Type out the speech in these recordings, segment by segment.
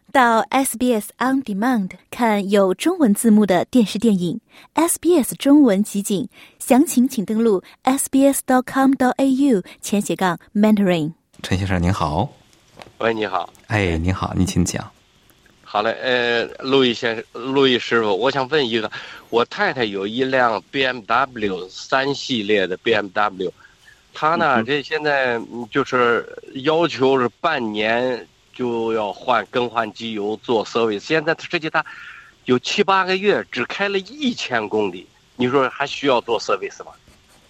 到 SBS On Demand 看有中文字幕的电视电影 SBS 中文集锦，详情请登录 sbs.com.au/Mandarin。 陈先生您好。 喂，你好。 哎，您好，您请讲。 好嘞，路易师傅，我想问一个，我太太有一辆 BMW 3系列的 BMW， 她呢，这现在就是要求是半年就要更换机油做 service， 现在实际她有7、8个月只开了1000公里，你说还需要做 service 吗？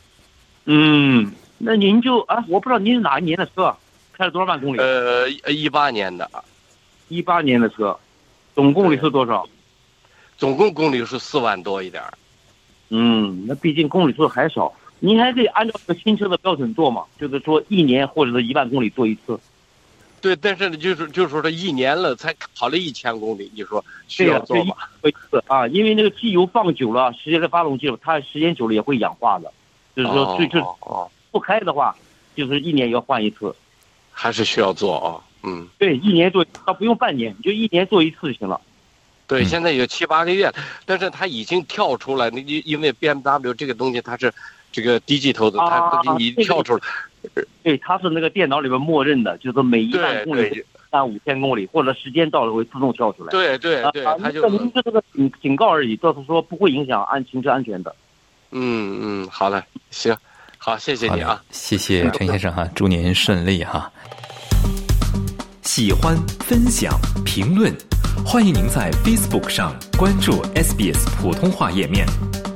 那您就我不知道您是哪一年的车，开了多少万公里 ？18年的。 18年的车，总公里是多少？ 总共公里是4万多一点。 那毕竟公里数还少，您还可以按照这个新车的标准做嘛，就是说1年或者是1万公里做一次。 对，但是呢，就是说这1年了才跑了1000公里，你说需要做吗？ 对因为那个机油放久了，时间的发动机它时间久了也会氧化的，就是说不开的话，就是1年要换一次， 还是需要做啊。 对，1年做，它不用半年，你就1年做一次就行了。 对，现在有7、8个月，但是它已经跳出来，因为 BMW 这个东西它是这个低级头的，它已经跳出来。 对，它是那个电脑里边默认的，就是每1万公里按5000公里，或者时间到了会自动跳出来。 对，它就您这个警告而已，就是说不会影响行车安全的。 好了，行，好，谢谢你啊， 谢谢陈先生哈，祝您顺利哈。 喜欢、分享、评论，欢迎您在 Facebook 上关注 SBS 普通话页面。